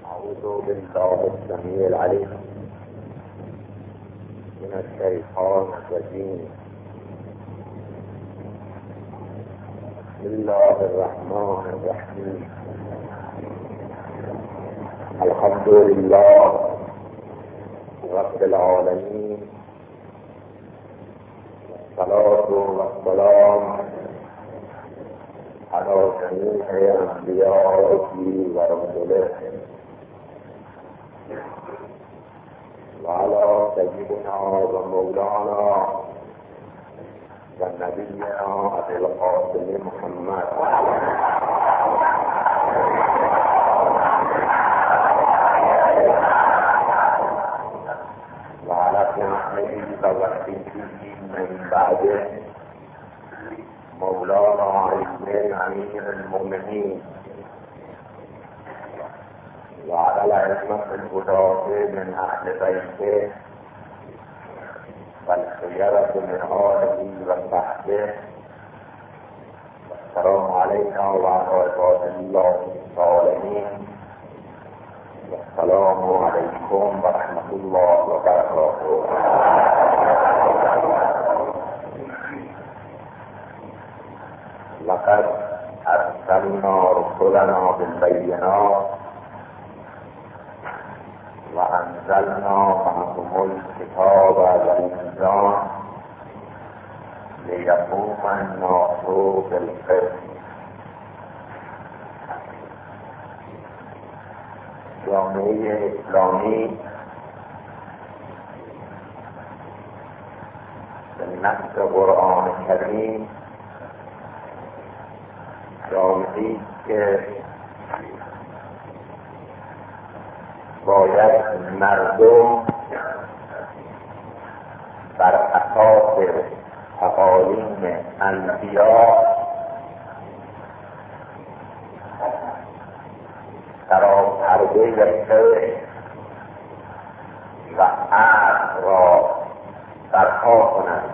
أعوذ بالله السميع العليم من الشيطان الرجيم. بسم الله الرحمن الرحيم. الحمد لله رب العالمين، والصلاة والسلام على جميع أنبيائه ورسله وعلى سيدنا ومولانا ونبينا أبي القاسم محمد وعلى ابنائه ووحيده من بعده مولانا علي أمير المؤمنين وعلى الأئمة الهداة من أهل بيته والخيرة من آله وصحبه، والسلام علينا وعلى عباد الله الصالحين، والسلام عليكم ورحمة الله وبركاته. لقد أرسلنا رسلنا بالبينات وأنزلنا معهم الكتاب والميزان ليقوم الناس بالقسط. جامعه اسلامی به نص قرآن کریم جامعه‌ای که باید مردم بر اساس تعالیم انبیا پرده فقه و عقل را برپا کنند.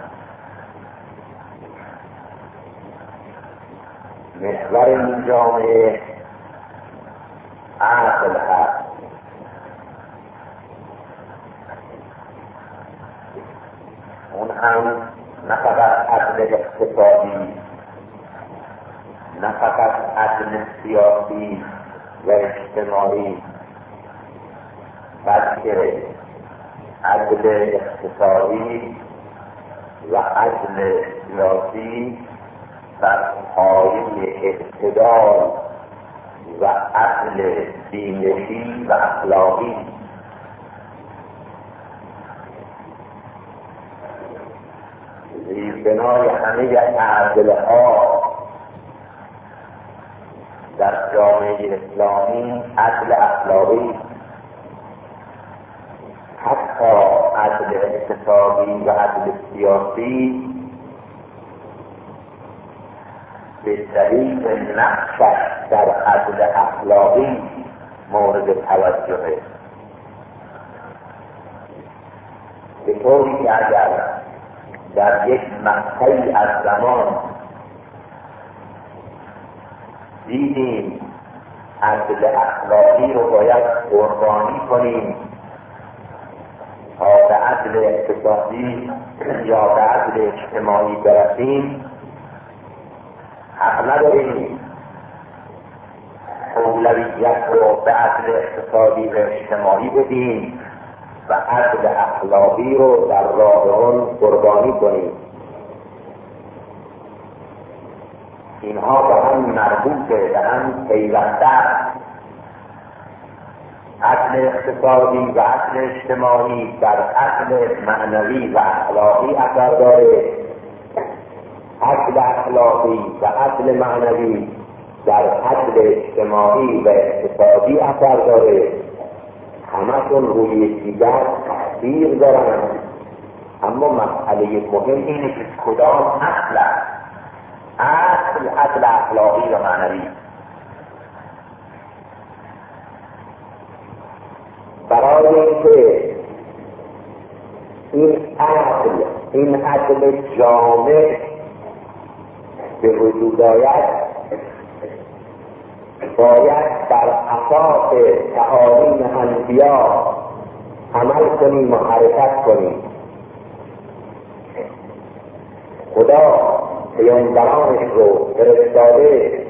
محور این جامعه عقل هست. اون هم نه فقط عدل اقتصادی، نه فقط عدل سیاسی و اجتماعی، بلکه عدل اقتصادی و عدل سیاسی بر پایه اعتدال و عدل دینی و اخلاقی. زیربنای همه عدل‌ها در جامعه اسلامی عدل اخلاقی، حتی عدل اقتصادی و عدل سیاسی به دلیل نقشش در عدل اخلاقی مورد توجهه. به طوری که اگر در یک مقطعی از زمان دیدیم عدل اخلاقی رو باید قربانی کنیم تا به عدل اقتصادی یا به عدل اجتماعی برسیم، حق نداریم اولویت رو به عدل اقتصادی و اجتماعی بدیم و عدل اخلاقی رو در راه آن قربانی کنیم. اینها به هم مربوطه، به هم پیوسته است. عدل اقتصادی و عدل اجتماعی در عدل معنوی و اخلاقی اثر داره، عدل اخلاقی و عدل معنوی در عدل اجتماعی و اقتصادی اثر داره. همه‌شون روی دیگر تاثیر دارن، اما مسئله مهم اینه که کدام اصل است. اصل عدل اخلاقی و معنوی. برای اینکه این عدل جامع به وجود آید، باید در اساس تعالیم انبیا عمل کنیم و حرکت کنیم. خدا پیامبرانش رو فرستاده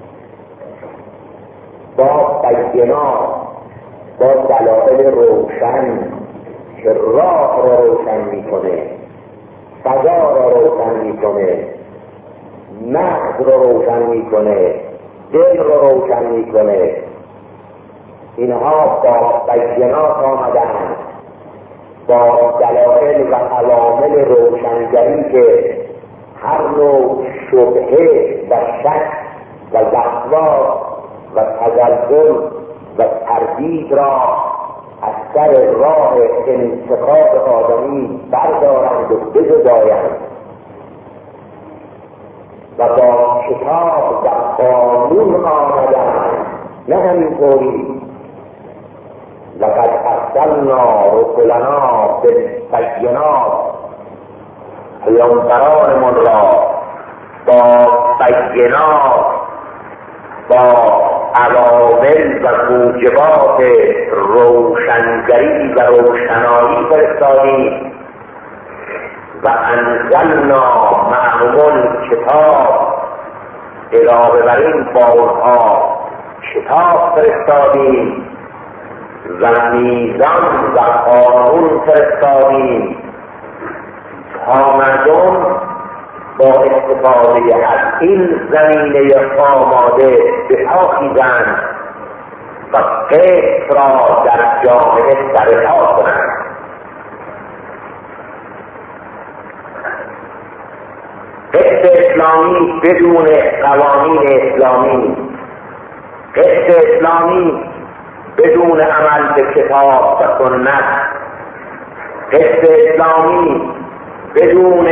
با بینات، با دلایل روشن که راه را روشن میکنه، فضا را روشن میکنه، مغز را روشن میکنه، دل را روشن میکنه. اینها با بینات آمدن، با دلایل و علامل روشنگری که هر نوع شبهه و شک و وسواس و تزلزل و تردید را از سر راه انتخاب آدمی بردارند و بزدایند و با کتاب و قانون آمدند. نه همینطوری لقد ارسلنا رسلنا بالبینات، پیامبرانمان را با بینات، با علامل و موجبات روشنگری و روشنایی فرستادیم و انزلنا معهم کتاب، علاوه بر این با اونها کتاب فرستادیم و میزان و قانون فرستادیم تا مردم با استفاده از این زمینه آماده به پا خیزند و قسط را در جامعه برپا کنند. قسط اسلامی بدون قوانین اسلامی، قسط اسلامی بدون عمل به کتاب و سنت، قسط اسلامی بدون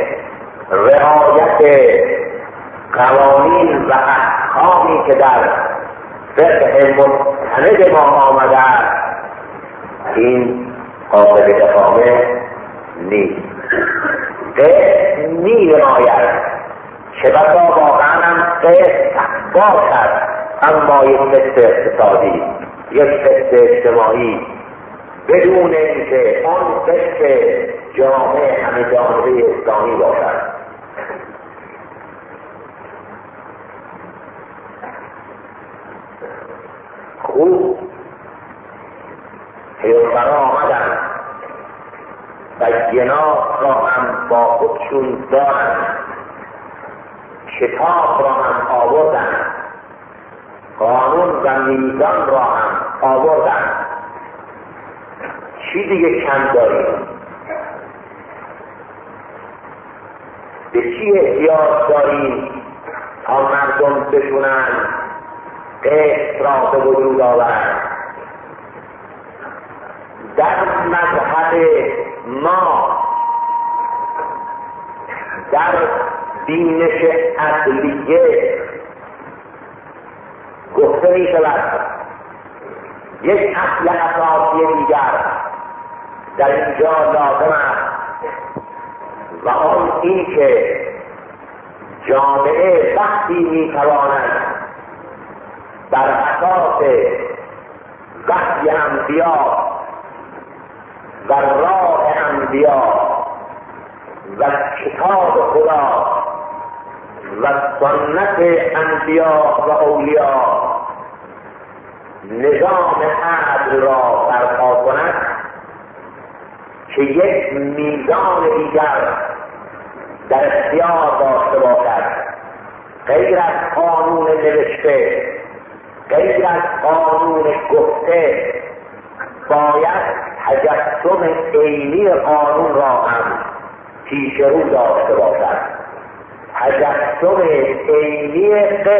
رعایت قوانین و احکامی که در فقه مستند ما آمده است، این قابل اقامه نیست. قسط می نماید چه بسا واقعا هم قسط باشد، اما یک قسط اقتصادی، یک قسط اجتماعی، بدون اینکه آن قسط جامعه همه جانبه اسلامی باشد. خوب پیامبران آمدن، بینات را هم با خودشون دارند، کتاب را هم آوردن، قانون و میزان را هم آوردن. چی دیگه کم داریم؟ به چی احتیاج داریم تا مردم بتونن قسط را به وجود آورد؟ در مذهب ما، در بینش اصلیه گفته می شود یک اصل اساسی دیگر در اینجا لازم است و آن این که جامعه وقتی می تواند بر اساس وحی انبیا و راه انبیا و کتاب خدا و سنت انبیا و اولیاء نظام عدل را برپا کند که یک میزان دیگر در اختیار داشته باشد، غیر از قانون نوشته، غیر از قانون گفته، باید تجسم عینی قانون را هم پیش رو داشته باشد. تجسم عینی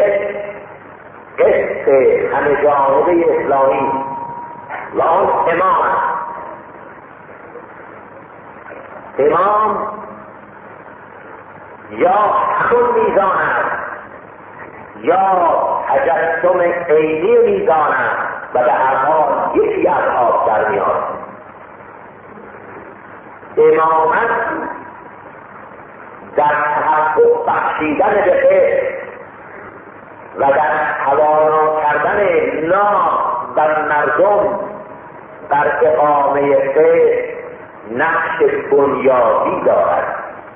قسط همه جانبه اسلامی و آن امام است. امام یا همون میزان است یا تجسم عینی میزان است و به هر حال یکی از آب در میاد. امامت در تحقق بخشیدن به قسط و در توانا کردن نام و مردم بر اقامه قسط نقش بنیادی دارد.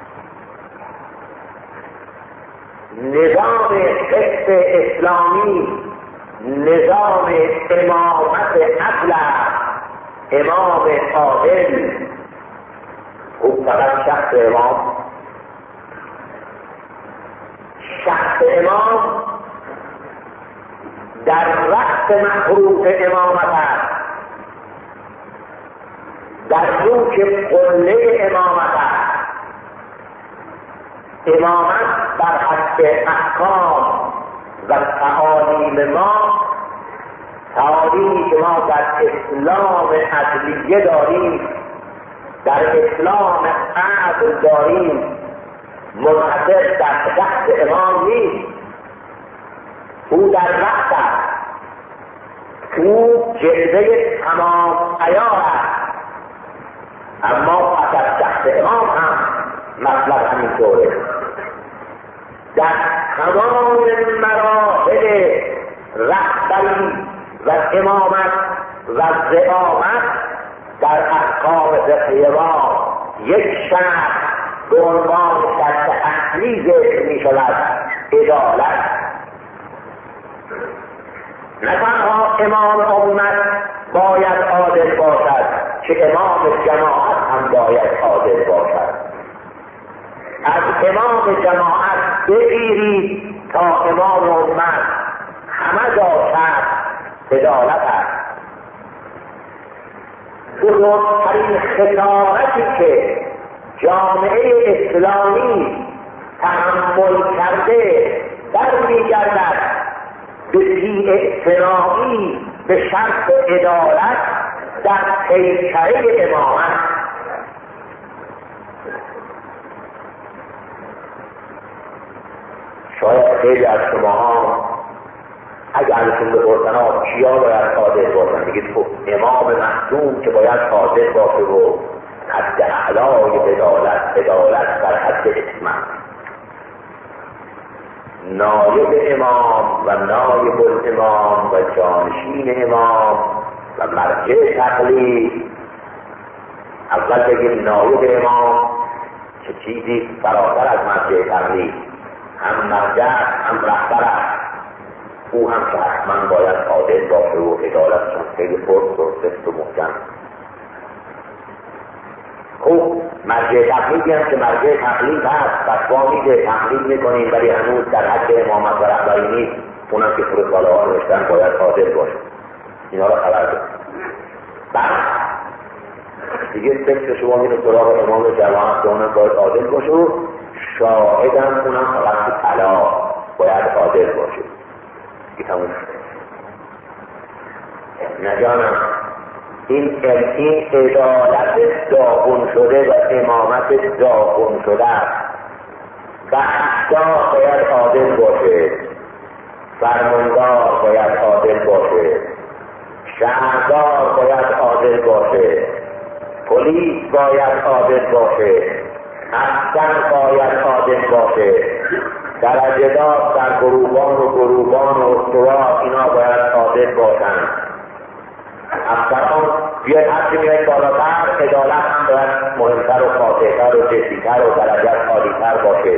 نظام قسط اسلامی نظام امامت عدل، امام عادل. او فقط شخص امام، شخص امام در وقت مخروط امامت است، در نوک قله امامت است. امامت بر حسب احکام و تعالیم ما، تعالیمی که ما در اسلام عدلیه داریم، در اسلام عدل داریم، منحصر در شخص امام نیست. او در وقت است، او جلوه تمام عیار است، اما پس از شخص امام هم مطلب همینطوره. در تمام مراحل رهبری و امامت و زعامت در احکام فقهی ما یک شخص به عنوان شرط اصلی ذکر می شود، عدالت. نه تنها امام امت باید عادل باشد، که امام جماعت هم باید عادل باشد. از امام جماعت بگیرید تا امام امت همه داشت عدالت است. بزرگترین خسارتی که جامعه اسلامی تحمل کرده برمیگردد به بی‌اعتنایی به شرط عدالت در پیکره امامت. شاید خیلی از شماها اگر ازتون بپرسن کیا باید عادل باشن، میگید خب امام معصوم که باید عادل باشه و حد اعلای عدالت در حد اسمت. نایب امام و نایب الامام و جانشین امام و مرجع تقلید. اول بگیم نایب امام که چیزی فراتر از مرجع تقلید، هم مرجع هم رهبر است. او هم که حتما باید عادل باشه و عدالتشون خیلی فرد و سفت و محکم. خب مرجع تقلیدی هم که مرجع تقلید هست، فتوا میده، تقلید میکنیم، ولی هنوز در حد امامت و رهبری نیست. اونم که فرد بالا نوشتن باید عادل باشه. اینا رو خبر ده. بعد دیگه فکر شما میره سراغ امام جماعت که اونم باید عادل باشه و شاهدم اونم فقط طلا باید عادل باشه. این تموم نجانم. این عدالت داغون شده و امامت داغون شده است. بخشدار باید عادل باشه، فرماندار باید عادل باشه، شهردار باید عادل باشه، پلیس باید عادل باشه، افسر باید عادل باشه، درجه‌دار در گروبان و استوار اینا باید عادل باشن. افسران بیاید هرچی میاید بالاتر، عدالت هم باید مهمتر و فاتحتر و جدیتر و درجت عالیتر باشه.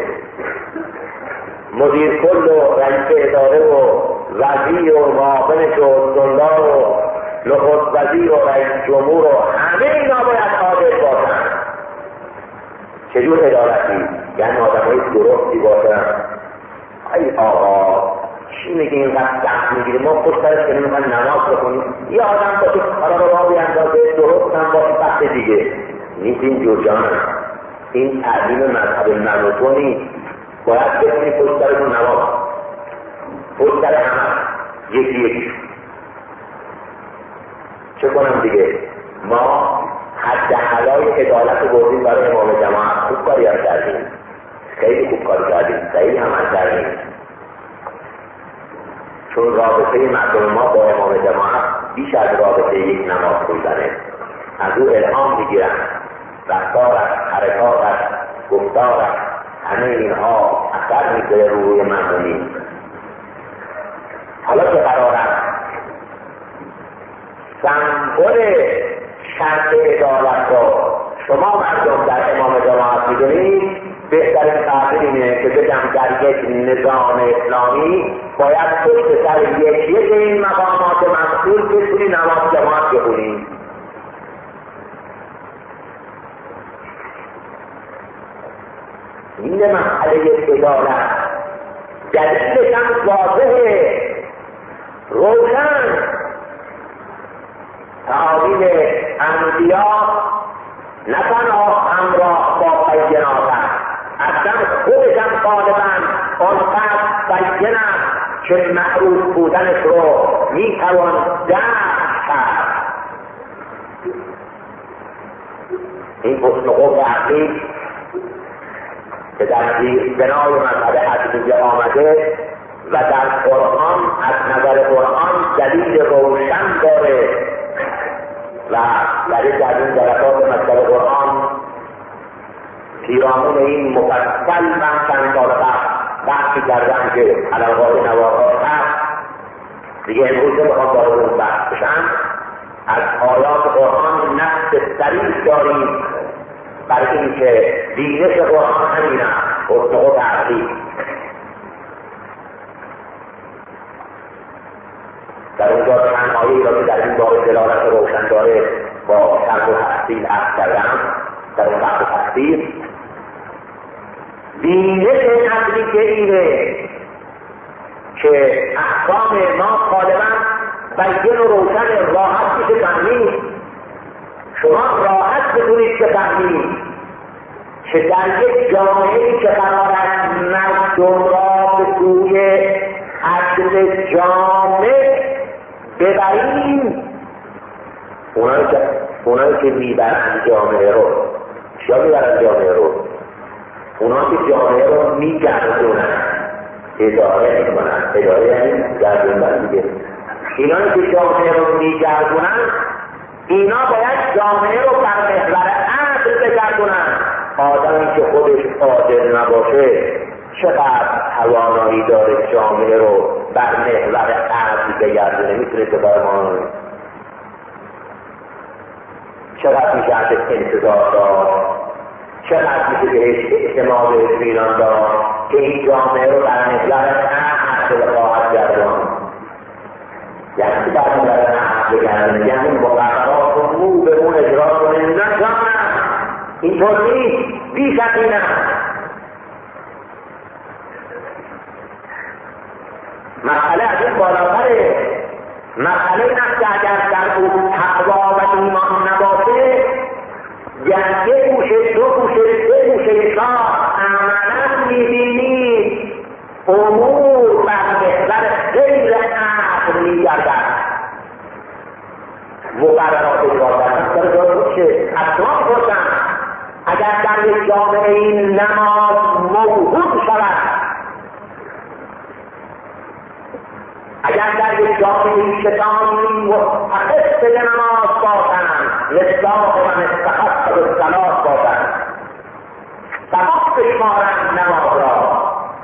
مدیر کل و رئیس اداره و وزیر و معاونش و استاندار و نخست وزیر و رئیس جمهور و همه اینا باید عادل باشن. چجور عدالتی؟ یعنی آدم‌های درستی باشن. ای آقا چی میگه اینقدر سخت میگیری؟ ما خوش سرش کنیم میخوایم نماز بکنیم، یه آدم باشه کارا رو راه بیندازه، درست هم باشه سخت دیگه نیست. این جور جانه این تعلیم مذهب منوتو نیست. باید بکنیم خوش سرشون نماز، خوش سر همه یکی چه کنم دیگه. ما حد حلای عدالت رو بردیم برای امام جماعت. خوب کاری هم کردیم، خیلی خوب کاری کردیم، صحیح عمل کردیم. چون رابطه مردم ما با امام جماعت بیش از رابطه یک نماز خوندنه. از او الهام میگیرن، رفتارش، حرکاتش، گفتارش، همه اینها اثر میذاره روی مردمی. حالا که قرارم سمبل شرط عدالت را شما مردم در امام جماعت میدونید، بهترین تعبیر اینه که بگم در یک نظام اسلامی باید پشت سر یک این مقامات مذکور بتونی نماز جماعت بخونید. این مسئله عدالت دلیلش هم واضحه، روشن. تعالیم انبیا نه تنها همراه با بینات است، اصلا خودشم غالبا آنقدر بین است که معروف بودنش رو میتوان درک کرد. این حسن قوت عقلی که در بنای مذهب حدیث آمده و در قرآن از نظر قرآن دلیل روشن داره و در این جلسات مکتب قرآن پیرامون این مفصل من چند سال قبل بحثی کردم که علاقات نواقات هست، دیگه امروز میخوام داره اون بحث بشن. از آیات قرآن نص صریح داریم برای اینکه دینش قرآن همین است، حسن و تعقیب. در اونجا چند آیه‌ای را که در این باره دلالت روشن داره با شرح و تفصیل عرض کردم در اون بحث تفصیل. دینش اصلی که اینه که احکام ما غالبا بین و روشن، راحت میشه فهمید. شما راحت بتونید که فهمید که در یک جامعه‌ای که قرار است مردم را به سوی عدل جامع ببریم، اونایی که میبرند جامعه رو، چیا میبرند جامعه رو؟ اونایی که جامعه رو میگردونن، اداره میکنن. اداره یعنی گردوندن دیگه. اینایی که جامعه رو میگردونن، اینا باید جامعه رو بر محور عدل بگردونن. آدمی که خودش عادل نباشه چقدر توانایی داره جامعه رو بر محور عدل بگردونه؟ میتونه که بر ما چقدر میشه ازش انتظار داشت، چقدر میشه بهش اعتماد و اطمینان داشت که این جامعه رو بر محور عدل خواهد گردون. یعنی بر محور عدل بگردونه، یعنی مقررات رو مو به مو اجرا کنه. نه جانم، اینطور نیست، بیش از این است. مسئله از این بالاتره. مسئله این است که اگر در اون تقوا و ایمان نباشه، یعنی یک گوشه، دو گوشه، سه گوشه شاه عملا میبینید امور بر محور غیر عقل میگردد. مقررات اجرا کردن سر جای باشه. اصلا میپرسم اگر در یک جامعه این نماز موجود شود، اگر در یک جامعه کسانی متخص به نماز باشند، مصداق و مستحق به صلات باشند، سبب بشمارند نماز را،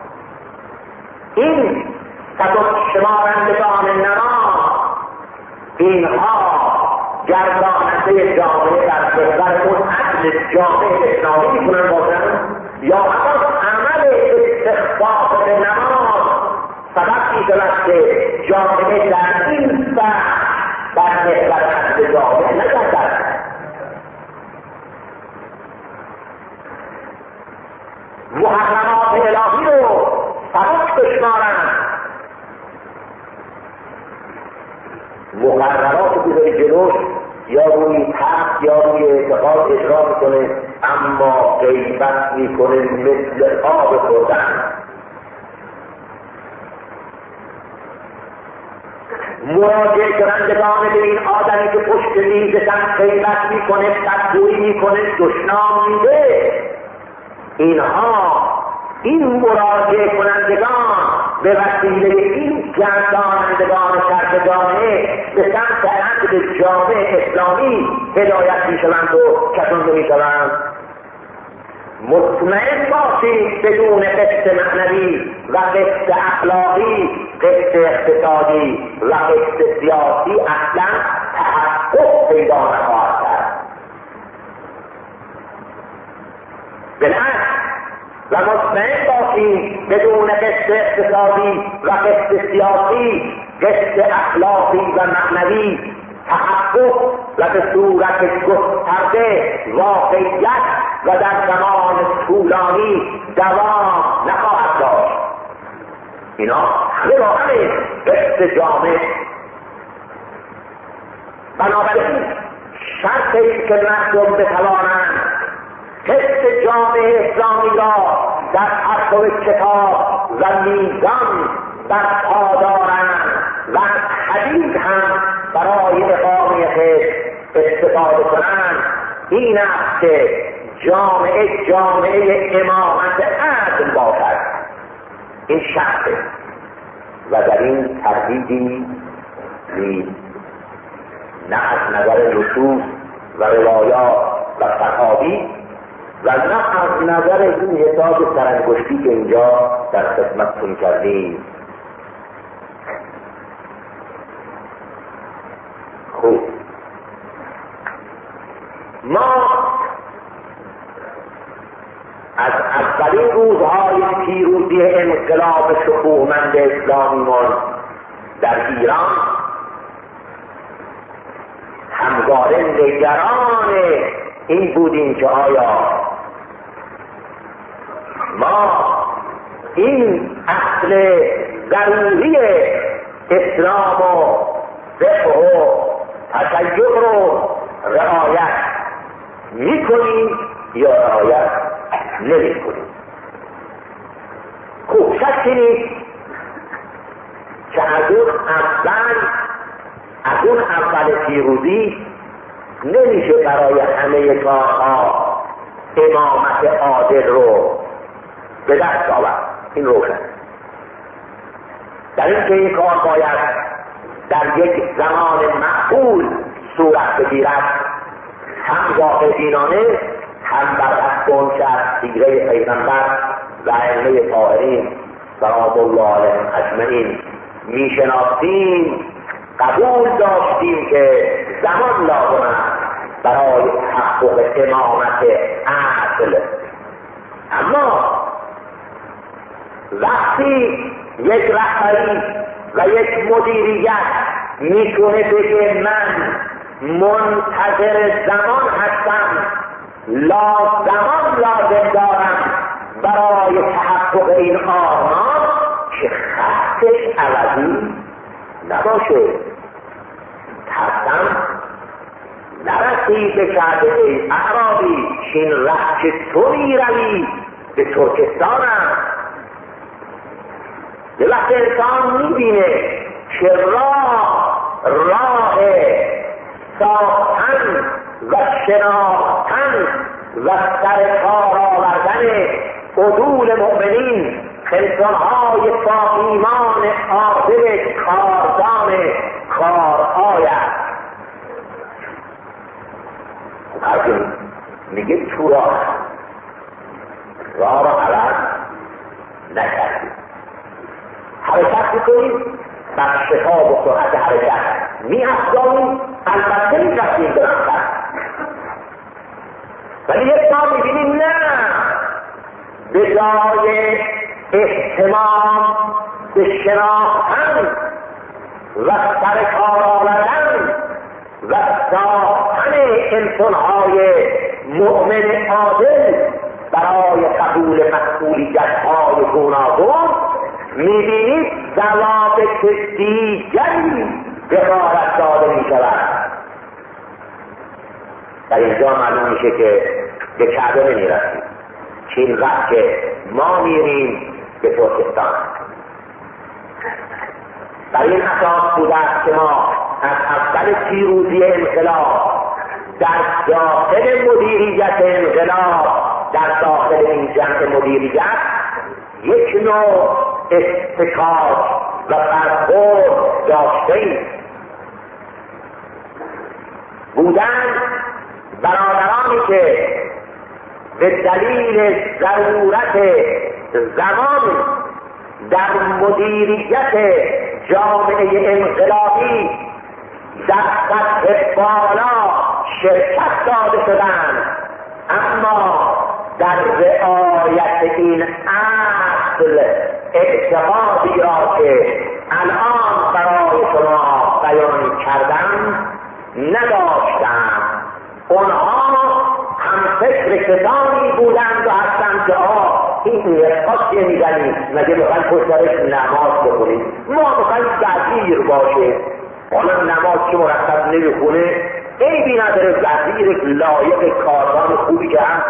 این سبب شمارندگان نماز اینها گرداننده جامعه در محور اون عدل جامعه اسلامی میتونن باشند، یا حتی عمل استخفاف به نماز سبب میشود که جامعه در این بحث بر محور عدل جامعه نگردد. محرمات الهی رو سبب بشمارند، مقررات رو بذاری جلوش، یا روی تخت یا روی اعتقاد اجرا میکنه، اما غیبت میکنه مثل آب خوردن. مراجعه کنندگان به این آدمی که پشت میزشن غیبت میکنه، بدگویی میکنه، دشنام میده، اینها این مراجعه کنندگان به وسیله این گردانندگان شرط جامعه به سمت عدل جامعه اسلامی هدایت میشوند و کشانده میشوند. مطمئن باشید بدون قسط معنوی و قسط اخلاقی، قسط اقتصادی و قسط سیاسی اصلا تحقق پیدا نخواهد کرد. بالعکس و مطمئن باشید بدون قسط اقتصادی و قسط سیاسی، قسط اخلاقی و معنوی تحقق و به صورت گسترده واقعیت و در زمان طولانی دوام نخواهد داشت. اینا همه با همه قسط جامع. بنابراین شرط این که مردم بتوانند قسط جامع اسلامی را در پرتو کتاب و میزان برپا دارند و حدید هم برای اقامه استفاده کنند، این است که جامعه امامت عدل باشد. این شرطه و در این تردیدی نیست، نه از نظر نصوص و روایات و صحابی و نه از نظر این حساب سرانگشتی که اینجا در خدمتتون کردیم. خوب، ما از اولین روزهای پیروزی انقلاب شکوهمند اسلامیمون در ایران همواره نگران این بودیم که آیا ما این اصل ضروری اسلام و فقه و تشیع رو رعایت میکنیم یا رعایت نمیکنیم. خوب، شکی نیست که از اون اول پیروزی نمیشه برای همه کارها امامت عادل رو به دست آورد. این روشن در این که این کار باید در یک زمان معقول صورت بگیرد، هم واقع دینانه، هم بر اساس اون که از سیره پیغمبر و ائمه طاهرین سلام الله علیهم اجمعین میشناختیم، قبول داشتیم که زمان لازم است برای تحقق امامت عدل. اما وقتی یک رهبری و یک مدیریت میتونه بگه من منتظر زمان هستم، زمان لازم دارم برای تحقق این آرمان، که خطش عوضی نباشه، ترسم نرسی به کرده ای اعرابی چین ره که تو میروی به ترکستانم. یه وقت انسان میبینه که راه ساختن و شناختن و سر کار آوردن عدول مؤمنین، انسانهای با ایمان عادل کاردان کارهای است. هرچه میگه تو راه را عوض نکردیم، حرکت میکنیم، بر شتاب و سرعت حرکت میافزاییم، البته میرفتیم به مقصد. ولی یک ما میبینیم نه، به جای اهتمام به شناختن و سر کار آوردن و ساختن انسانهای مؤمن عادل برای قبول مسئولیت‌های گوناگون، می‌بینید ضوابط دیگری به غارت داده می‌شود. در اینجا معلوم میشه که به کعبه نمی‌رسیم، چین رفت که ما میریم به ترکستان. در این اساس بوده است که ما از اول پیروزی انقلاب در داخل مدیریت انقلاب، در داخل این جمع مدیریت یک نوع استکاک و برخورد داشتیم. بودن برادرانی که به دلیل ضرورت زمان در مدیریت جامعه انقلابی در سطح بالا شرکت داده شدند، اما در رعایت این اصل اعتقادی را که الان برای شما بیان کردم نداشتند. اونها هم فکر کسانی بودند و هستند که این رفاقی میزنید مگه بخواهید پشترش نماز بکنید، ما بخواهید وزیر باشه، حالا نماز که مرتب نمیخونه عیبی نداره، وزیر لایق کاران خوبی که هم.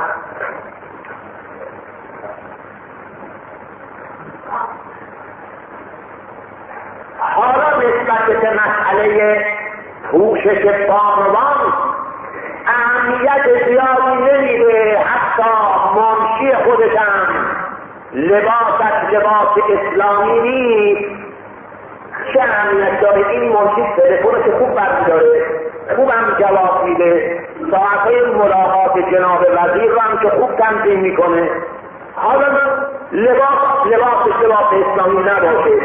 حالا نسبت به مسئله پوشش بانوان اهمیت زیادی نمیده، حتی منشی خودشم لباس اسلامی نیست. چه اهمیت داره؟ این منشی تلفنش خوب برمیداره، خوب هم جواب میده، ساعتهای ملاقات جناب وزیر رو هم که خوب تنظیم میکنه. حالا لباس اسلامی نباشه،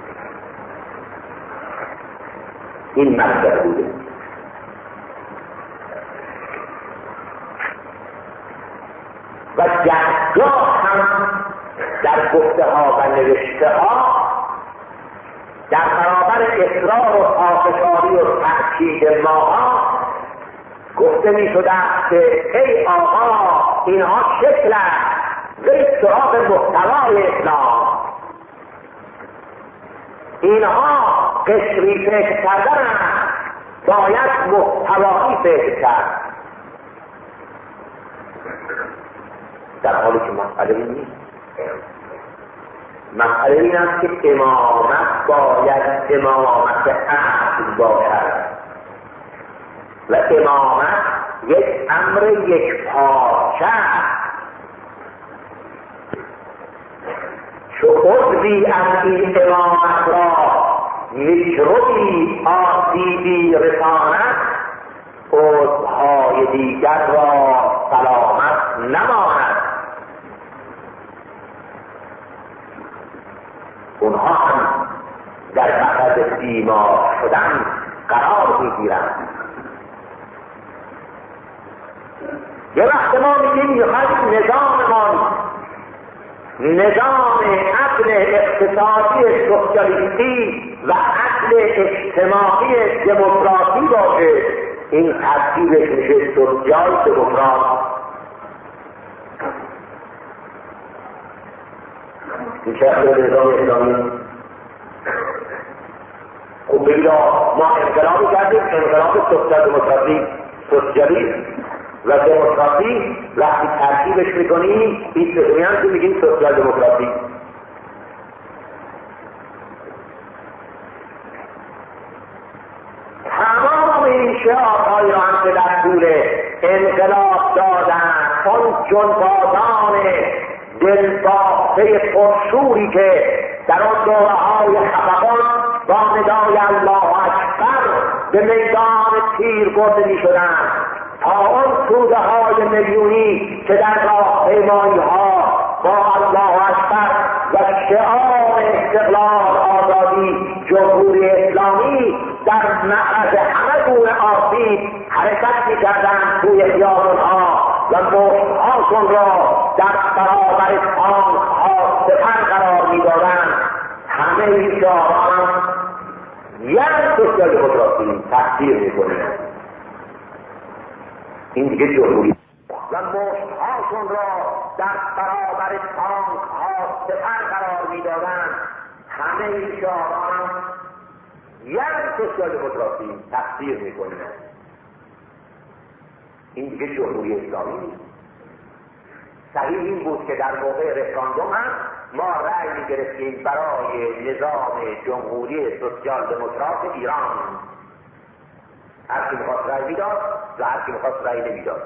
این مقصد بوده. و گهگاه هم در گفته ها و نوشته ها در برابر اصرار و پافشاری و تأکید ماها گفته می شده که ای آقا اینها شکل است، برید سراغ محتوای اسلام. اینها قشری فکر کردن است، باید محتوایی فکر کرد، در حالی که مسئله این نیست. مسئله این است که امامت باید امامت اصل باشد و امامت یک امر یک پارچه است. چو عضوی از این امامت را میکروبی آسیبی رساند، عضوهای دیگر را سلامت نماند. اونها هم در معرض بیمار شدن قرار میگیرند. یه وقت ما میگیم میخواید نظام عقل اقتصادی سوسیالیستی و عقل اجتماعی دموکراسی باشه، این ترکیبش میشه سوسیال دموکرات. این چه اخبار نظام اسلامی؟ خب بگید ما انقلابی کردیم، انقلاب سوسیال دموکراسی، سوسیالیسم و دموکراسی وقتی ترکیبش میکنیم این هم که میگیم سوسیال دموکراسی. تمام این شعارهایی را هم که در طول انقلاب دادن، اون جنبازان دلبافته پرشوری که در آن دوره‌های خفقان با ندای الله اکبر به میدان تیر برده می‌شدند، تا آن توده های میلیونی که در راهپیمایی ها با الله اکبر و شعار استقلال آزادی جمهوری اسلامی در معرض همه گونه آسیب حرکت می‌کردند توی خیابان‌ها و مشت‌هاشون را در برابر تانک‌ها سپر قرار می‌دادند. همه این شعاران یک سوسیال دموکراسی تقدیر می‌کنیم. این دیگه جمهوری و مشت‌هاشون را در برابر تانک‌ها سپر قرار می‌دادند. همه این شعاران یک سوسیال دموکراسی تقدیر می‌کنیم. این دیگه جمهوری اسلامی نیست. صحیح این بود که در موقع رفراندوم هم ما رأی می‌گرفتیم برای نظام جمهوری سوسیال دموکرات ایران. هر کی می‌خواست رأی می‌داد و هر کی می‌خواست رأی نمی‌داد.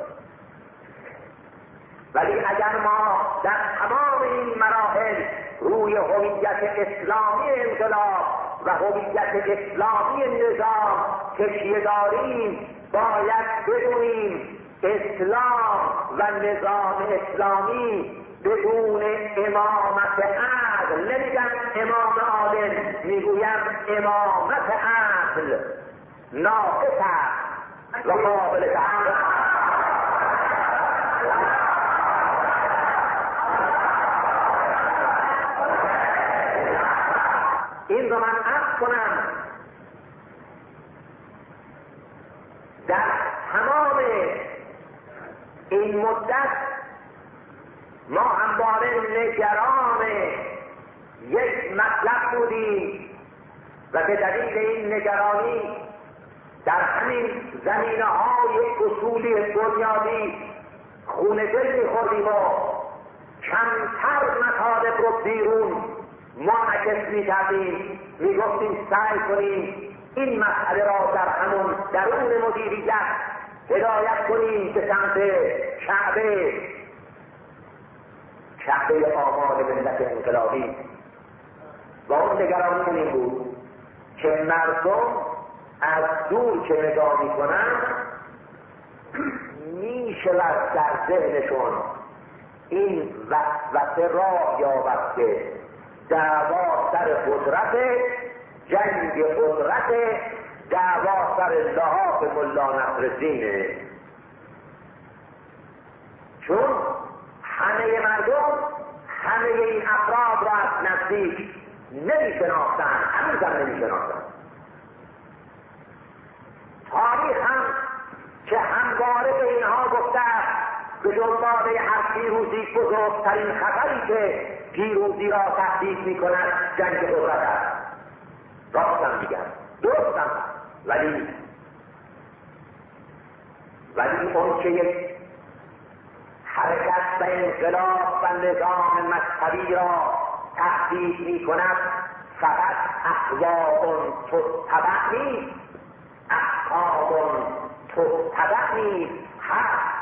ولی اگر ما در تمام این مراحل روی هویت اسلامی انقلاب و هویت اسلامی نظام تکیه داریم، باید بدونیم اسلام و نظام اسلامی بدون امامت عدل، نمیگن امام عادل، میگویم امامت عدل ناقص است و قابل تحقیق. این رو من عرض کنم در تمام این مدت ما همواره نگران یک مطلب بودیم و به دلیل این نگرانی در همین زمینه‌های اصولی بنیادی خون دل می‌خوردیم و کمتر مطالب رو بیرون منعکس می‌کردیم، می‌گفتیم سعی کنیم این مسئله را در همون درون مدیریت هدایت کنیم به سمت کعبه آمال ملت انقلابی. و اون نگرانی این بود که مردم از دور که نگاه میکنن میشود در ذهنشون این وسوسه راه یابد که دعوا سر قدرت، جنگ قدرت، دعوا سر لحاف ملا نصرالدینه. چون همه مردم همه این افراد را از نزدیک نمیشناختن، هنوزم نمیشناختن. تاریخ هم که همواره به اینها گفته به دنبال هر پیروزی بزرگترین خطری که پیروزی را تهدید میکند جنگ قدرت است. راستم میگم، درستم، ولی اون که یک حرکت و انقلاب و نظام مذهبی را تهدید میکند فقط احوال تتبع نیست، احکام تتبع نیست، هست.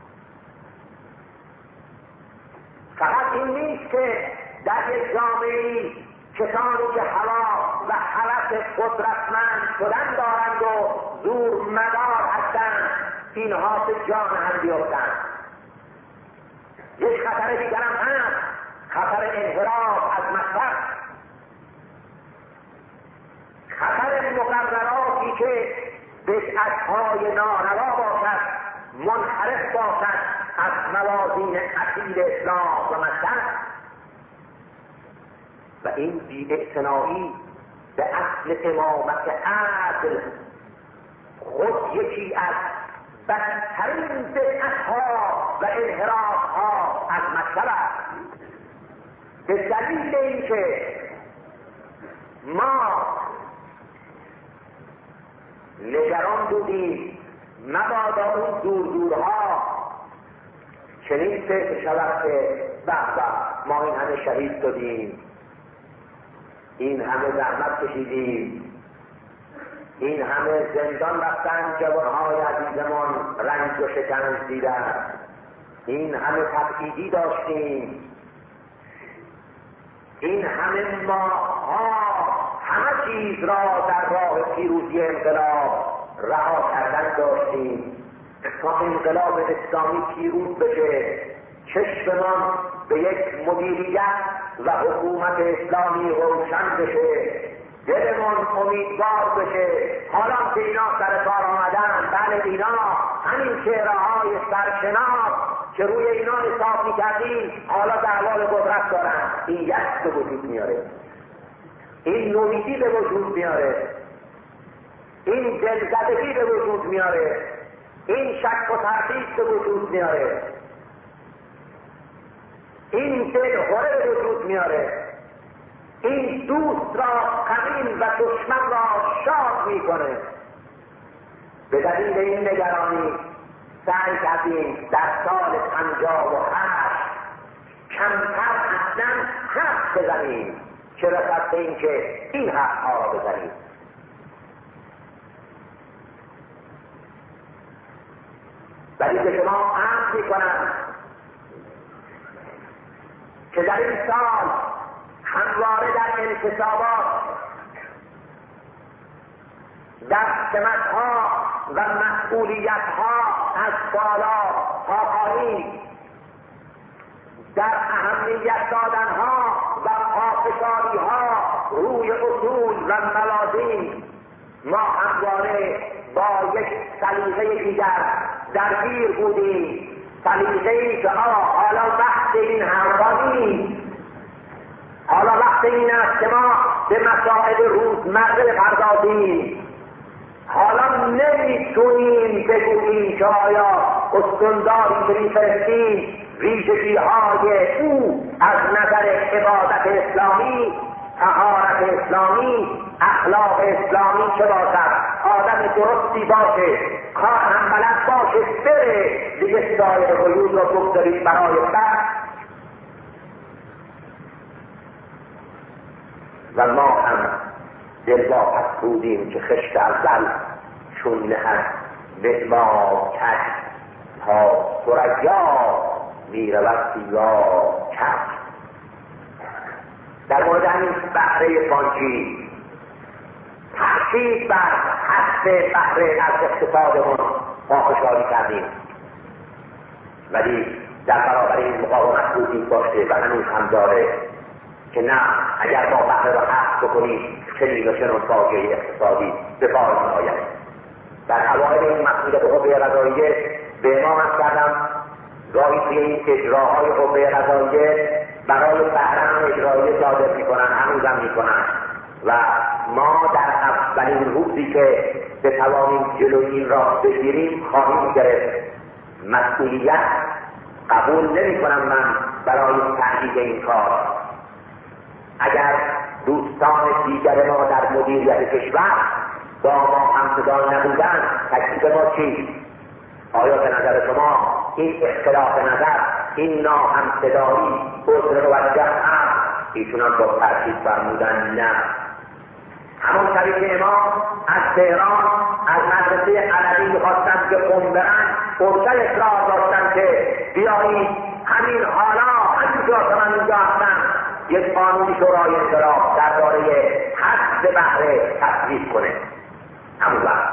فقط این نیست که در یک جامعه کسانی که هوا و هوس قدرتمند شدن دارند و زور مدار هستند اینها به جان هم بیفتند. یک خطر دیگر هم هست، خطر انحراف از مذهب، خطر مقرراتی که بدعت‌های ناروا باشد، منحرف باشد از موازین اصیل اسلام و مذهب. و این بی‌اعتنایی به اصل امامت عدل خود یکی از بدترین بدعت‌ها و انحراف‌ها از مذهب است. به دلیل اینکه ما نگران بودیم مبادا اون دورها چنین فکر شود که ما این همه شهید شدیم، این همه زحمت کشیدیم، این همه زندان رفتن جوانهای عزیزمان رنج و شکنج دیدن، این همه تبعیدی داشتیم، این همه ماها همه چیز را در راه پیروزی انقلاب رها کردن داشتیم تا انقلاب اسلامی پیروز بشه، چشممان به یک مدیریت و حکومت اسلامی روشن بشه، دلمان امیدوار بشه. حالا که اینا سر کار آمدن، بله اینا همین چهره‌های سرشناس که روی اینا حساب می‌کردیم حالا دعوای قدرت دارن، این یأس به وجود میاره، این نومیدی به وجود میاره، این دلزدگی به وجود میاره، این شک و تردید به وجود میاره، این دلخوره به وجود میاره، این دوست را غمین و دشمن را شاد میکنه. به دلیل این نگرانی سعی کردیم در سال 58 کمتر اصلا حرف بزنیم که رسد به این که این حرفها را بزنیم. ولی به شما عرض میکنم که در این سال همواره در انتصابات در سمتها و مسئولیت ها از بالا تا پایین، در اهمیت دادن ها و پافشاری ها روی اصول و موازین ما همواره با یک سلیقه دیگر درگیر بودیم. سلیقه‌ای که حالا وقت این حرفا نیست، حالا وقت این است که ما به مسائل روزمره بپردازیم. حالا نمیتونیم بگوییم که آیا استنداری که میفرستیم ویژگی‌های او از نظر عبادت اسلامی، طهارت اسلامی، اخلاق اسلامی چه باشد، آدم درستی باشه، کار هم بلد باشه، بره دیگه سایر قیود رو بگذارید برای بعد. و ما هم دلواپس بودیم که خشت اول چون نهد به ما کش تا ثریا میرود سیرا کش. در مورد همین بهره بانکی تأکید بر حد بهره از اقتصادمون پافشاری کردیم، ولی در برابر این مقاومت وجود داشته و هنوز هم داره که نه، اگر ما بهره را حذف بکنیم چنین و چنان فاجعه اقتصادی به بار می‌آید. در اوایل این مسئولیت قوه قضاییه به امام عرض کردم گاهی توی این اجراهای قوه قضاییه برای بهره اجرایی صادر میکنن، هنوزم میکنن و ما در اولین روزی که بتوانیم جلوی این را بگیریم خواهیم گرفت. مسئولیت قبول نمی‌کنم من برای تحقیق این کار. اگر دوستان دیگر ما در مدیریت کشور با ما همصدا نبودن، تکلیف ما چیست؟ آیا به نظر شما این اختلاف نظر، این ناهمصدایی عذر موجه هست؟ ایشون هم با تأکید فرمودن نه. همون طریق امام از تهران از مدرسه علوی می‌خواستند که قم برن، ارسل اصرار داشتن که بیایید همین حالا همینجا که من اینجا هستم یک قانون شورای انقلاب درباره حد بهره تصویب کنه. همون وقت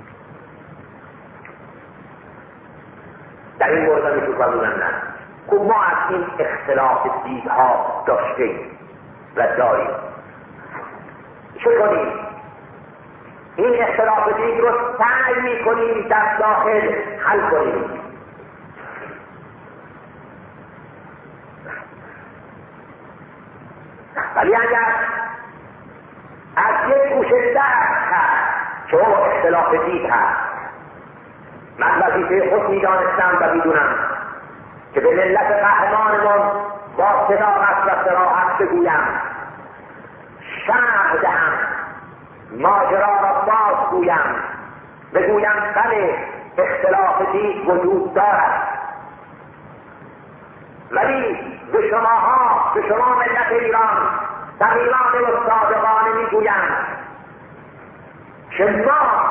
در این مورد هم ایشون فرمودن نه. خب ما از این اختلاف دیدها داشتیم و داریم، چه کنیم؟ این اختلاف دید رو سعی میکنیم در داخل حل کنیم. ولی اگر از یک گوشه درد هست که او اختلاف دید هست، من وظیفه خود میدانستم و میدونم که به ملت قهرمانمان با صداقت و صراحت بگویم، شرح دهم، ماجرا را باز گویم، بگویم بله اختلاف دید وجود دارد، ولی به شماها، به شما ملت ایران صمیمانه و صادقانه میگویم که ما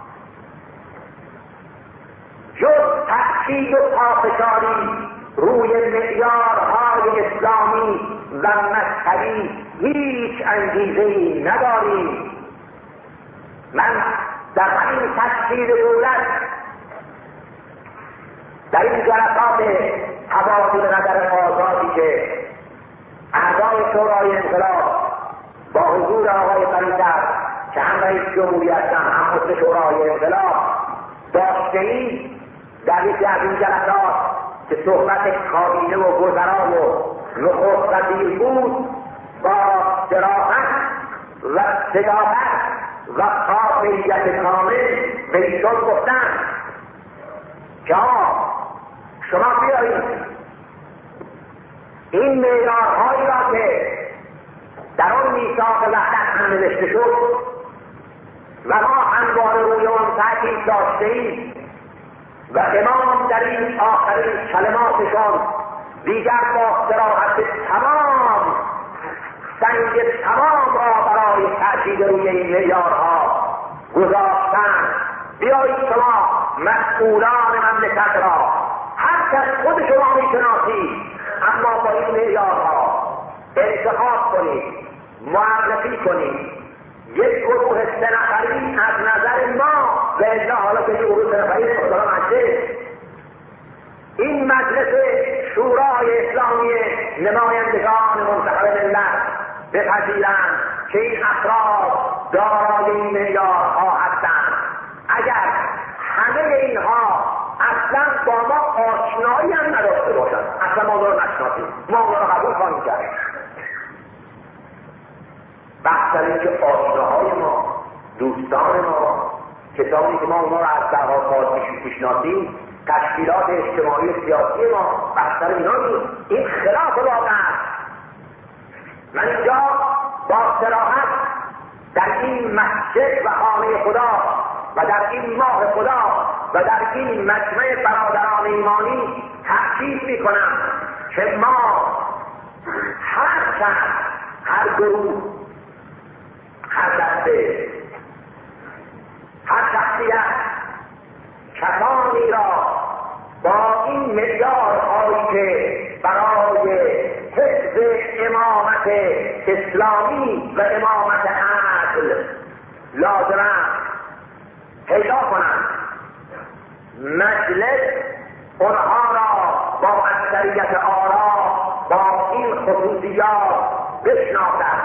جز تأکید و پافشاری روی معیارهای اسلامی و مذهبی هیچ انگیزه‌ای نداریم. من در این تشکیل دولت، در این جلسات تبادل نظر آزادی که اعضای شورای انقلاب با حضور آقای قریدر که هم رئیس جمهوری هستن هم عضو شورای انقلاب داشته‌ایم، در یکی از این جلسات که صحبت کابینه و وزرا و نخست وزیر بود، با صراحت و صداقت و قاطعیت کامل به ایشان گفتن که شما بیایید این معیارهایی را که در آن میثاق وحدت هم نوشته شد و ما همواره روی آن تاکید داشته‌ایم و امام در این آخرین کلماتشان دیگر با صراحت تمام سنگ تمام را برای تاکید روی این معیارها گذاشتند. بیایید شما مسئولان مملکت را، هر کس خود شما میشناسید اما با این معیارها انتخاب کنید، معرفی کنید یک گروه 3 نفری از نظر ما و الا حالا که گروه 3 تمامی نمایندگان منتخب ملت بپذیرند که این افراد دارای این معیارها هستند. اگر همه اینها اصلا با ما آشنایی هم نداشته باشند، اصلا ما رو نشناسیم، ما رو قبول خواهیم کرد. بحث در این که آشناهای ما، دوستان ما، کسانی که ما اونا رو از دهها سال میشناسیم، تشکیلات اجتماعی سیاسی ما، بحث در اینا نیست. این خلاف واقع است. من اینجا با صراحت در این مسجد و خانه خدا و در این ماه خدا و در این مجمع برادران ایمانی تأکید میکنم که ما هر کس، هر گروه، هر دسته، هر شخصیت کسانی را با این معیارهایی که برای حفظ امامت اسلامی و امامت عدل لازم است پیدا کنند، مجلس اونها را با اکثریت آرا با این خصوصیات بشناسد.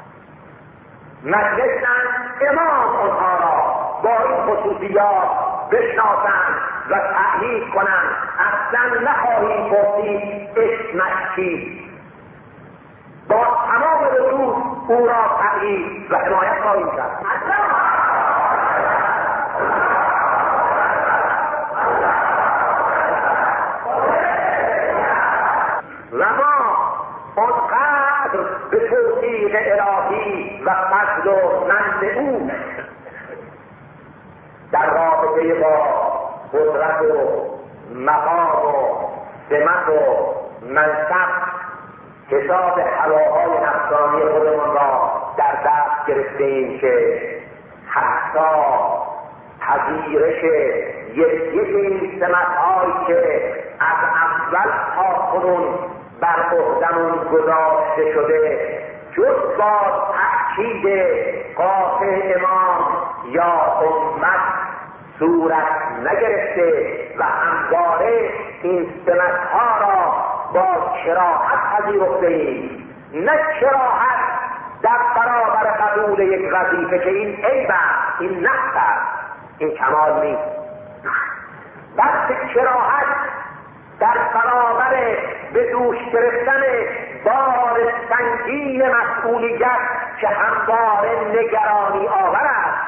مجلس امام اونها را با این خصوصیات بشناسند و تأیید کنند. اصلا نخواهیم پرسید اسمش چیست، با تمام وجود او را تأیید و حمایت خواهیم کرد. و ما آنقدر به توفیق الهی و فضل و منع او در رابطه با قدرت و مقام و سمت و منصب حساب هواهای نفسانی خودمون را در دست گرفتیم که حتی پذیرش یک این سمت‌هایی که از اول تا کنون بر عهده‌مون گذاشته شده جز با تأکید قاطع امام یا امت صورت نگرفته و همواره این سمت‌ها را با کراهت پذیرفته‌ایم. نه کراهت در برابر قبول یک وظیفه که این عیب است، این نقص است، این کمال نیست، بلکه کراهت در برابر به دوش گرفتن بار سنگین مسئولیت که همواره نگرانی آور است.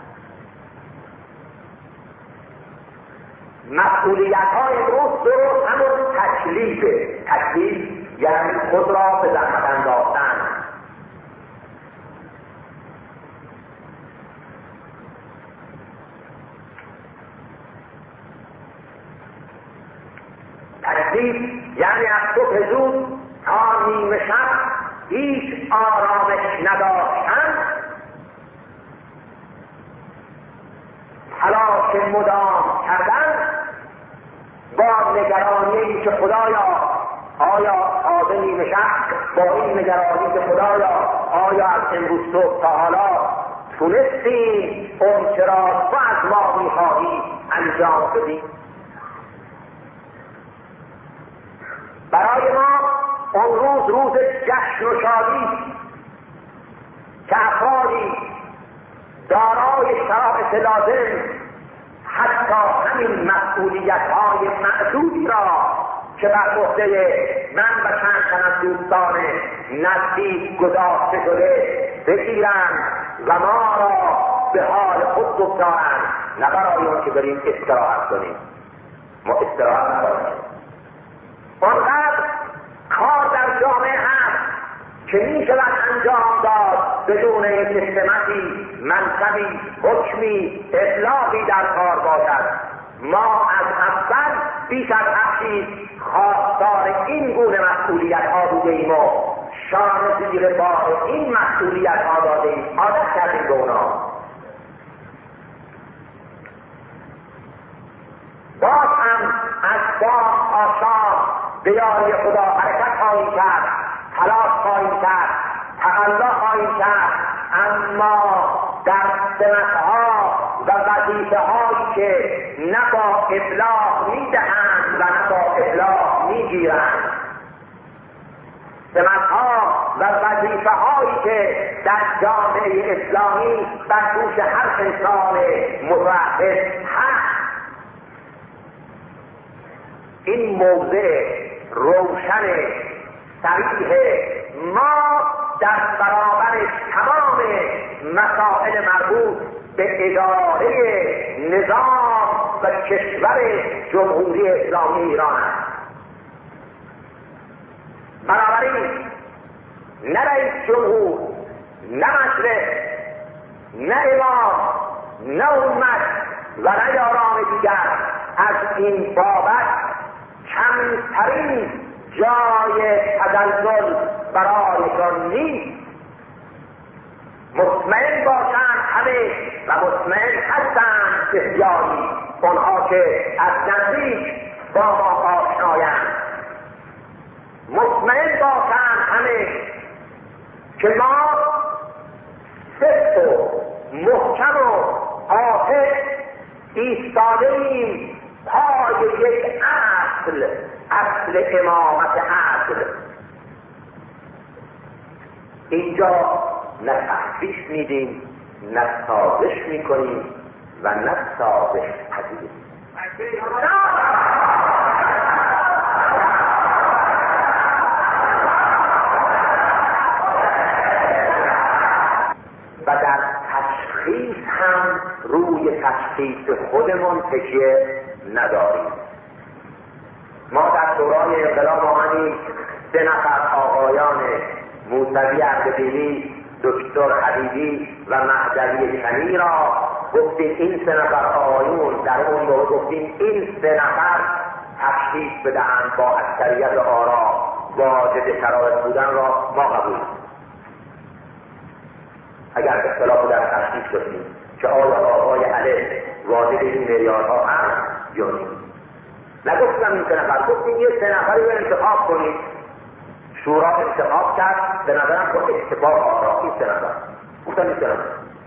مسئولیت های امروز درست همون تکلیفه. تکلیف یعنی خود را به زحمت انداختن. تکلیف یعنی از صبح زود تا نیمه شب هیچ آرامش نداشتن، تلاش مدام کردن با نگرانی این که خدایا آیا تازه نیمه شب، با این نگرانی که خدایا آیا از امروز صبح تا حالا تونستیم اون چرا تو از ما میخواهی انجام بدیم. برای ما اون روز جشن و شادی که افرادی دارای شرایط لازم حتی همین مسئولیت‌های معدودی را که بر عهده من و چند تن از دوستان نزدیک گذاشته شده بگیرند و ما را به حال خود بگذارند، نه برای اون که بریم استراحت کنیم. ما استراحت نکنیم. آنقدر کار در جامعه هست که می شود انجام داد بدون یک سمتی، منصبی، حکمی، ابلاغی در کار باشد. ما از اول بیش از هر چیز خواستار این گونه مسئولیت ها بودیم و شانه زیر بار این مسئولیت ها دادیم، عادت کردیم به اونا. باز هم از بام تا شام به یاری خدا حرکت خواهیم کرد، تلاش خواهیم کرد، تقلا خواهیم کرد، اما در سمتها و وظیفه هایی که نه با ابلاغ میدهند و نه با ابلاغ میگیرند سمت‌ها و وظیفه‌هایی که در جامعه اسلامی بر دوش هر انسان متوحد هست. این موضع روشن صریح ما در برابر تمام مسائل مربوط به اداره نظام و کشور جمهوری اسلامی ایران است. بنابراین نه رئیس جمهور، نه مجلس، نه امام، نه امت و نه یاران دیگر از این بابت کمترین جای تزلزل برایشان نیست. مطمئن باشند همه و مطمئن هستند بسیاری آنها که از نزدیک با ما آشنایند. مطمئن باشند همه که ما سفت و محکم و قاطع ایستاده‌ایم پای یک اصل امامت عدل. اینجا نه تخفیف میدیم، نه سازش میکنیم و نه سازش پذیریم. و در تشخیص هم روی تشخیص خودمون تکیه نداریم. ما در دوران انقلاب آمدیم 3 نفر آقایان موسوی اردبیلی، دکتر حبیبی و مهدوی کنی را گفتیم این 3 نفر آقایون در اون موقع گفتیم این 3 نفر تشخیص بدهند با اکثریت آرا واجد شرایط بودن را ما قبول. اگر اختلاف در تشخیص داشتیم که آیا آقای علی واجد این معیارها هست یا نیست. نگفتم این 3 نفر، گفتیم یه 3 نفری رو انتخاب کنید. شورا انتخاب کرد، به نظرم با اتفاق آرا این 3 نفر. گفتم این 3 نفر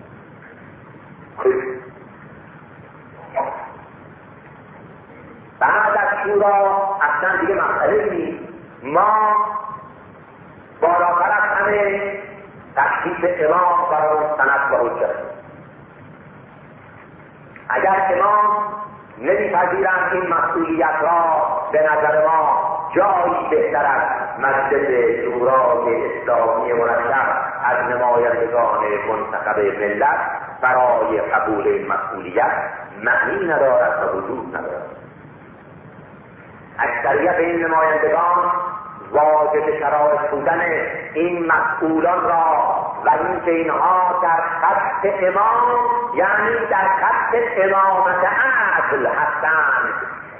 بعد از شورا اصلا دیگه مسئله نیست. ما بالاتر از همه تشخیص امام برای سند و حجت. اگر امام نمیپذیرند این مسئولیت را، به نظر ما جایی بهتر از مجلس شورای اسلامی مرشح از نمایندگان منتخب ملت برای قبول این مسئولیت معنی ندارد و وجود ندارد. اکثریت این نمایندگان واجد شرایط بودن این مسئولان را و اینکه اینها در خط امام، یعنی در خط امامت عدل هستند،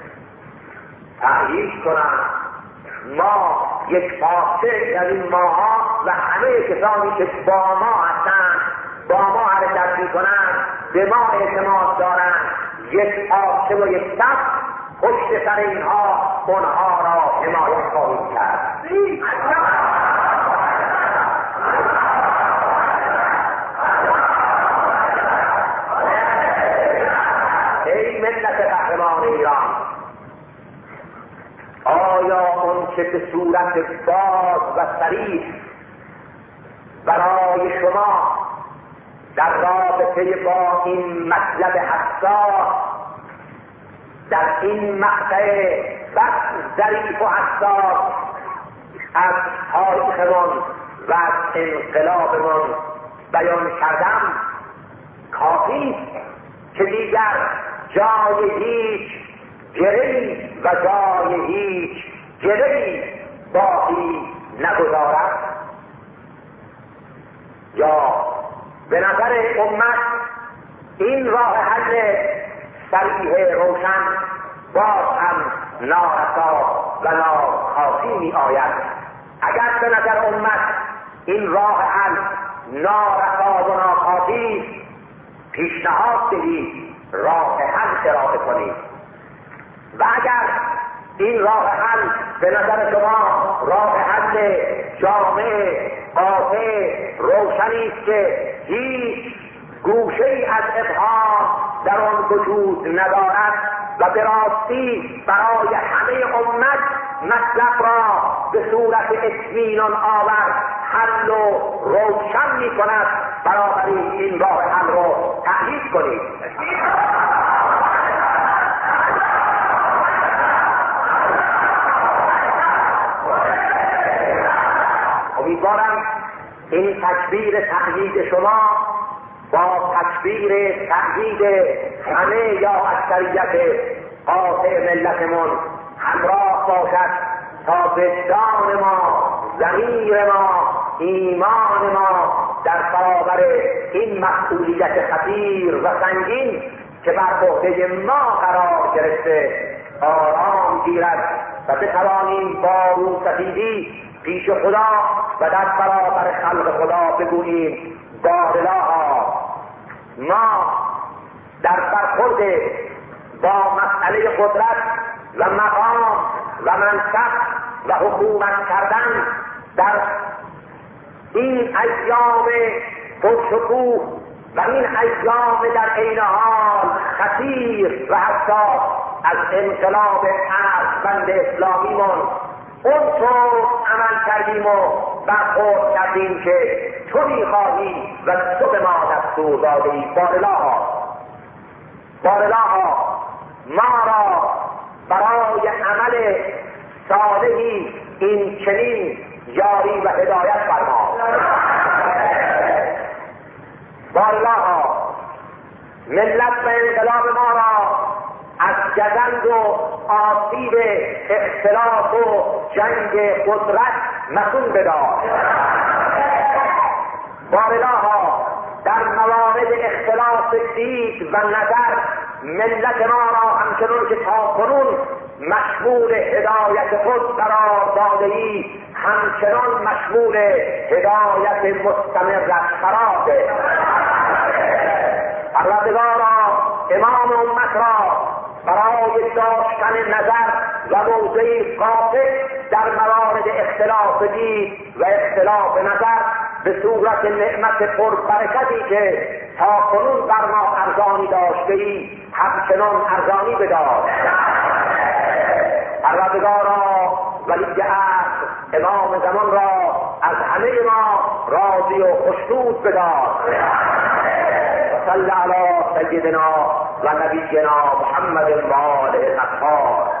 تأیید کنند. ما یک پاسه، یعنی ماها و همه کسانی که با ما هستند، با ما حرکت میکنند، به ما اعتماد دارند، یک پاسه و یک صف پشت سر اینها اونها را حمایت خواهیم کرد. ای ملت قهرمان ایران، آیا اون که به صورت باز و صریح برای شما در رابطه با این مطلب حساس، در این مقطع بس ظریف و حساس از تاریخمون و از انقلابمون بیان کردم، کافی که دیگر جای هیچ گره‌ای و جای هیچ گره‌ای باقی نگذارد؟ یا به نظر امت این راه حل صریح روشن باز هم نارسا و ناکافی می آید؟ اگر به نظر امت این راه حل نارسا و ناکافی، پیشنهاد دهید راه حل ارائه کنید. و اگر این راه حل به نظر شما راه حل جامع، قاطع، روشنی است که هیچ گوشه‌ای از ابهام در آن وجود ندارد و به راستی برای همه امت مطلب را به صورت اطمینان آور حل و روشن می کند. بنابراین این راه حل رو تأیید کنید. امیدوارم این تکبیر تأیید شما با تکبیر تأیید همه یا اکثریت قاطع ملتمون همراه باشد تا وجدان ما، ضمیر ما، ایمان ما در برابر این مسئولیت خطیر و سنگین که بر عهده ما قرار گرفته آرام گیرد و بتوانیم با روسفیدی پیش خدا و در برابر خلق خدا بگوییم بارالها ما در برخورد با مسئله قدرت و مقام و منصب و حکومت کردن در این ایام پرشکوه و این ایام در عین حال خطیر و حساس از انقلاب ارزمند اسلامیمون اونطور عمل کردیم و برخورد کردیم که تو میخواهی و تو به ما دستور داده‌ای. بارالها ما را برای عمل صالحی این چنین یاری و هدایت فرما. بارالها ملت و انقلاب ما را از گزند و آسیب اختلاف و جنگ قدرت مسئول بدار. بارالها در موارد اختلاف دید و نظر ملت ما را همچنان که تاکنون مشمول هدایت خود قرار داده‌ای همچنان مشمول هدایت مستمر قرار ده. پروردگارا امام امت را برای داشتن نظر و موضعی قاطع در موارد اختلاف دید و اختلاف نظر به صورت نعمت پربرکتی که تاکنون بر ما ارزانی داشته‌ای همچنان ارزانی بدار. پروردگارا ولی عهد امام زمان را از همه ما راضی و خوشنود بدار. صلی علی سیدنا و نبینا محمد و آله الاطهار.